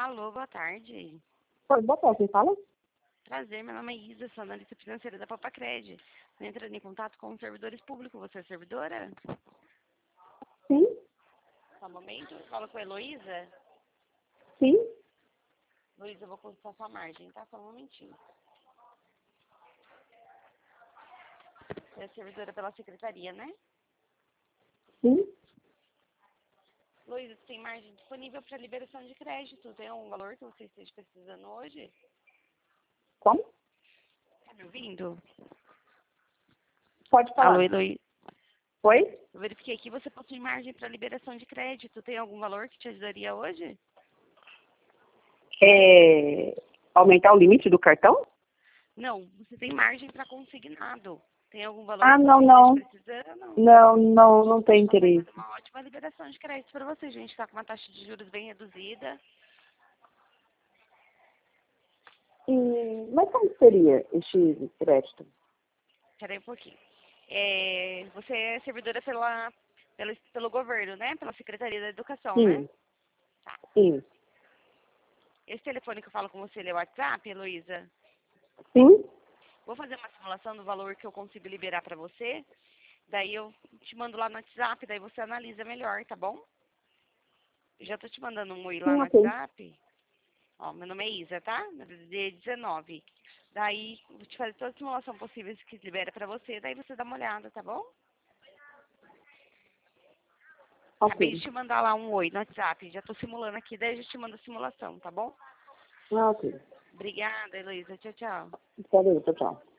Alô, boa tarde. Oi, boa tarde, quem fala? Prazer, meu nome é Isa, sou analista financeira da Papacred. Entrando em contato com os servidores públicos, você é servidora? Sim, Só um momento, fala com a Heloísa. sim. Heloísa, eu vou consultar sua margem, tá? Só um momentinho. Você é servidora pela secretaria, né? Sim. Heloísa, você tem margem disponível para liberação de crédito? Tem algum valor que você esteja precisando hoje? Como? Tá me ouvindo? Pode falar. Alô, Heloísa. Oi? Eu verifiquei aqui, você possui margem para liberação de crédito. Tem algum valor que te ajudaria hoje? Aumentar o limite do cartão? Não, você tem margem para consignado. Tem algum valor Ah, que não, você não. esteja precisando? Não tem Então vai interesse. fazer uma ótima liberação de crédito para você, gente. Está com uma taxa de juros bem reduzida. Mas como seria este crédito? Espera aí um pouquinho. Você é servidora pelo governo, né? Pela Secretaria da Educação, né? Sim, Tá. sim. Esse telefone que eu falo com você, ele é o WhatsApp, Heloísa? Sim? Vou fazer uma simulação do valor que eu consigo liberar para você. Daí eu te mando lá no WhatsApp, daí você analisa melhor, tá bom? Eu já tô te mandando um oi lá Sim, no ok. WhatsApp. Ó, meu nome é Isa, tá? D19. Daí, vou te fazer toda a simulação possível que libera pra você, daí você dá uma olhada, tá bom? Acabei de Ok. te mandar lá um oi no WhatsApp, já tô simulando aqui, daí eu já te mando a simulação, tá bom? Ah, ok. Obrigada, Heloísa. Tchau, tchau. Valeu, tchau, tchau.